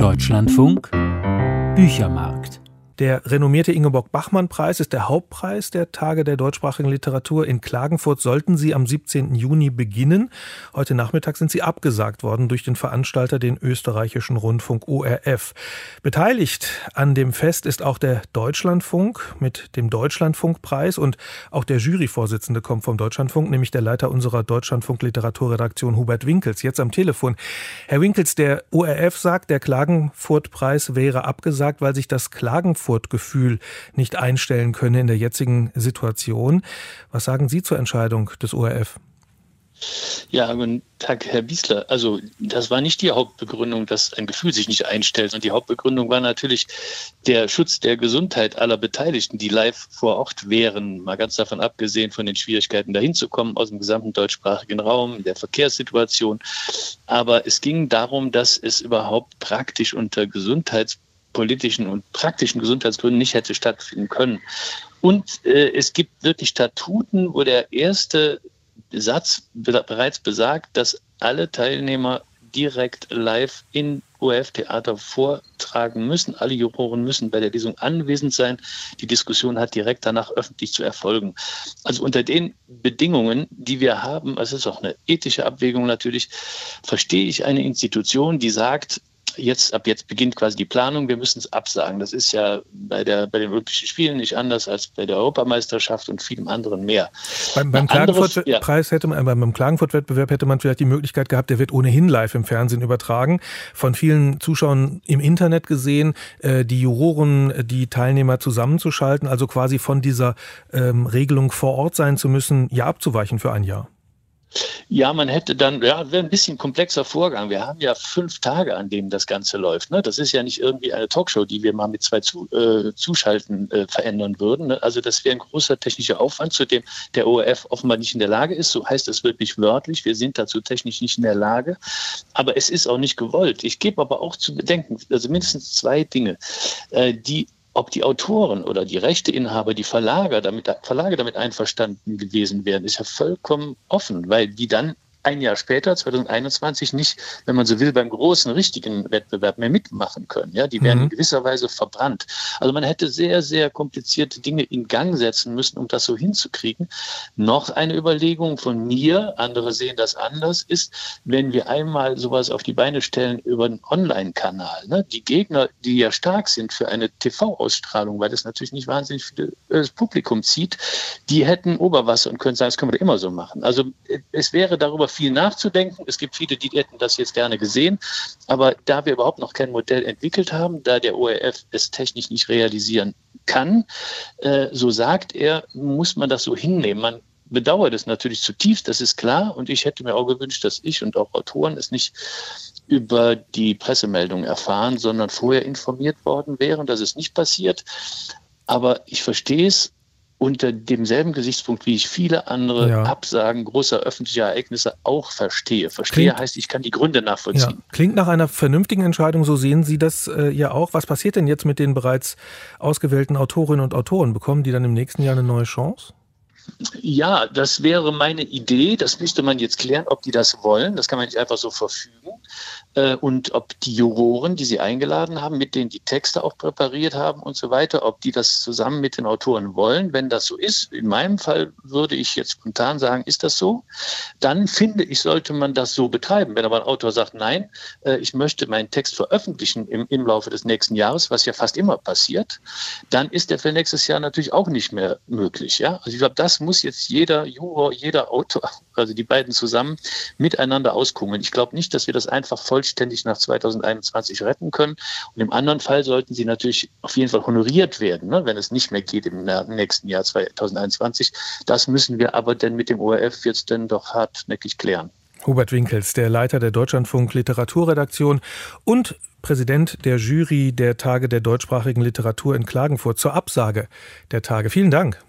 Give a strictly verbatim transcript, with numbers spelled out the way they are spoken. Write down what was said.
Deutschlandfunk Büchermarkt. Der renommierte Ingeborg-Bachmann-Preis ist der Hauptpreis der Tage der deutschsprachigen Literatur. In Klagenfurt sollten sie am siebzehnten Juni beginnen. Heute Nachmittag sind sie abgesagt worden durch den Veranstalter, den österreichischen Rundfunk O R F. Beteiligt an dem Fest ist auch der Deutschlandfunk mit dem Deutschlandfunkpreis, und auch der Juryvorsitzende kommt vom Deutschlandfunk, nämlich der Leiter unserer Deutschlandfunk-Literaturredaktion Hubert Winkels, jetzt am Telefon. Herr Winkels, der O R F sagt, der Klagenfurt-Preis wäre abgesagt, weil sich das Klagenfurt Gefühl nicht einstellen könne in der jetzigen Situation. Was sagen Sie zur Entscheidung des O R F? Ja, guten Tag, Herr Biesler. Also das war nicht die Hauptbegründung, dass ein Gefühl sich nicht einstellt. Und die Hauptbegründung war natürlich der Schutz der Gesundheit aller Beteiligten, die live vor Ort wären. Mal ganz davon abgesehen von den Schwierigkeiten, dahin zu kommen aus dem gesamten deutschsprachigen Raum, der Verkehrssituation. Aber es ging darum, dass es überhaupt praktisch unter Gesundheits politischen und praktischen Gesundheitsgründen nicht hätte stattfinden können. Und äh, es gibt wirklich Statuten, wo der erste Satz be- bereits besagt, dass alle Teilnehmer direkt live in O R F-Theater vortragen müssen. Alle Juroren müssen bei der Lesung anwesend sein. Die Diskussion hat direkt danach öffentlich zu erfolgen. Also unter den Bedingungen, die wir haben, es ist auch eine ethische Abwägung natürlich, verstehe ich eine Institution, die sagt, Jetzt, ab jetzt beginnt quasi die Planung, wir müssen es absagen. Das ist ja bei, der, bei den Olympischen Spielen nicht anders als bei der Europameisterschaft und vielem anderen mehr. Beim, beim Klagenfurt-Preis hätte man, beim Klagenfurt-Wettbewerb hätte man vielleicht die Möglichkeit gehabt, der wird ohnehin live im Fernsehen übertragen, von vielen Zuschauern im Internet gesehen, äh, die Juroren, die Teilnehmer zusammenzuschalten, also quasi von dieser ähm, Regelung vor Ort sein zu müssen, ja abzuweichen für ein Jahr. Ja, man hätte dann, ja, wäre ein bisschen komplexer Vorgang. Wir haben ja fünf Tage, an denen das Ganze läuft. Ne? Das ist ja nicht irgendwie eine Talkshow, die wir mal mit zwei zu, äh, Zuschalten äh, verändern würden. Ne? Also das wäre ein großer technischer Aufwand, zu dem der O R F offenbar nicht in der Lage ist. So heißt es wirklich wörtlich. Wir sind dazu technisch nicht in der Lage. Aber es ist auch nicht gewollt. Ich gebe aber auch zu bedenken, also mindestens zwei Dinge, äh, die Ob die Autoren oder die Rechteinhaber, die Verlager damit, Verlage damit einverstanden gewesen wären, ist ja vollkommen offen, weil die dann ein Jahr später, zwanzig einundzwanzig, nicht, wenn man so will, beim großen, richtigen Wettbewerb mehr mitmachen können. Ja, die werden mhm. in gewisser Weise verbrannt. Also man hätte sehr, sehr komplizierte Dinge in Gang setzen müssen, um das so hinzukriegen. Noch eine Überlegung von mir, andere sehen das anders, ist, wenn wir einmal sowas auf die Beine stellen über einen Online-Kanal. Ne? Die Gegner, die ja stark sind für eine T V-Ausstrahlung, weil das natürlich nicht wahnsinnig viel das Publikum zieht, die hätten Oberwasser und können sagen, das können wir immer so machen. Also es wäre darüber viel nachzudenken. Es gibt viele, die hätten das jetzt gerne gesehen. Aber da wir überhaupt noch kein Modell entwickelt haben, da der O R F es technisch nicht realisieren kann, äh, so sagt er, muss man das so hinnehmen. Man bedauert es natürlich zutiefst, das ist klar. Und ich hätte mir auch gewünscht, dass ich und auch Autoren es nicht über die Pressemeldung erfahren, sondern vorher informiert worden wären. Das ist nicht passiert. Aber ich verstehe es unter demselben Gesichtspunkt, wie ich viele andere ja. Absagen großer öffentlicher Ereignisse auch verstehe. Verstehe klingt, heißt, ich kann die Gründe nachvollziehen. Ja, klingt nach einer vernünftigen Entscheidung, so sehen Sie das äh, ja auch. Was passiert denn jetzt mit den bereits ausgewählten Autorinnen und Autoren? Bekommen die dann im nächsten Jahr eine neue Chance? Ja, das wäre meine Idee. Das müsste man jetzt klären, ob die das wollen. Das kann man nicht einfach so verfügen. Und ob die Juroren, die sie eingeladen haben, mit denen die Texte auch präpariert haben und so weiter, ob die das zusammen mit den Autoren wollen. Wenn das so ist, in meinem Fall würde ich jetzt spontan sagen, ist das so? Dann finde ich, sollte man das so betreiben. Wenn aber ein Autor sagt, nein, ich möchte meinen Text veröffentlichen im, im Laufe des nächsten Jahres, was ja fast immer passiert, dann ist der für nächstes Jahr natürlich auch nicht mehr möglich. Ja? Also ich glaube, das muss jetzt jeder Juror, jeder Autor, also die beiden zusammen, miteinander auskungeln. Ich glaube nicht, dass wir das einfach vollständig nach zwanzig einundzwanzig retten können. Und im anderen Fall sollten sie natürlich auf jeden Fall honoriert werden, ne, wenn es nicht mehr geht im nächsten Jahr zwanzig einundzwanzig. Das müssen wir aber dann mit dem O R F jetzt dann doch hartnäckig klären. Hubert Winkels, der Leiter der Deutschlandfunk Literaturredaktion und Präsident der Jury der Tage der deutschsprachigen Literatur in Klagenfurt zur Absage der Tage. Vielen Dank.